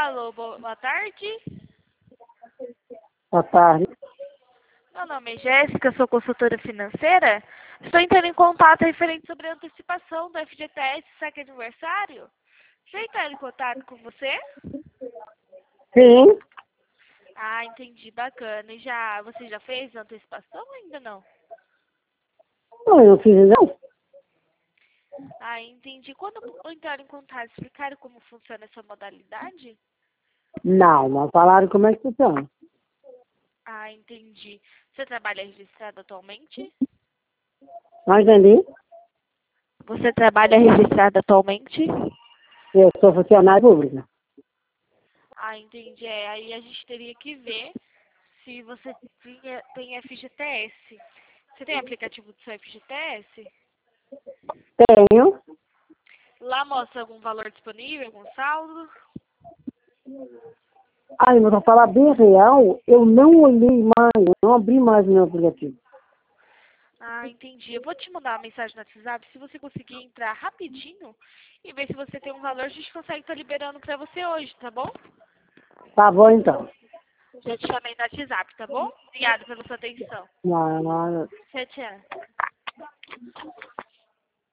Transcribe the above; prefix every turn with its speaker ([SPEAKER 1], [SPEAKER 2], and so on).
[SPEAKER 1] Alô, boa tarde.
[SPEAKER 2] Boa tarde.
[SPEAKER 1] Meu nome é Jéssica, sou consultora financeira. Estou entrando em contato referente sobre a antecipação do FGTS saque aniversário. Já entraram em contato com você?
[SPEAKER 2] Sim.
[SPEAKER 1] Ah, entendi, bacana. E você já fez a antecipação ou ainda não?
[SPEAKER 2] Não, eu não fiz não.
[SPEAKER 1] Ah, entendi. Quando entraram em contato, explicaram como funciona essa modalidade?
[SPEAKER 2] Não falaram como é que funciona.
[SPEAKER 1] Ah, entendi. Você trabalha registrado atualmente?
[SPEAKER 2] Não entendi.
[SPEAKER 1] Você trabalha registrado atualmente?
[SPEAKER 2] Eu sou funcionário público.
[SPEAKER 1] Ah, entendi. Aí a gente teria que ver se você tem FGTS. Você tem aplicativo do seu FGTS?
[SPEAKER 2] Tenho.
[SPEAKER 1] Lá mostra algum valor disponível, algum saldo?
[SPEAKER 2] Ai, mas pra falar bem real, eu não olhei mais, não abri mais o meu aplicativo.
[SPEAKER 1] Ah, entendi. Eu vou te mandar uma mensagem no WhatsApp. Se você conseguir entrar rapidinho e ver se você tem um valor, a gente consegue estar liberando pra você hoje, tá bom?
[SPEAKER 2] Tá bom então.
[SPEAKER 1] Já te chamei no WhatsApp, tá bom? Obrigada pela sua atenção.
[SPEAKER 2] Não.
[SPEAKER 1] Tchau, tchau.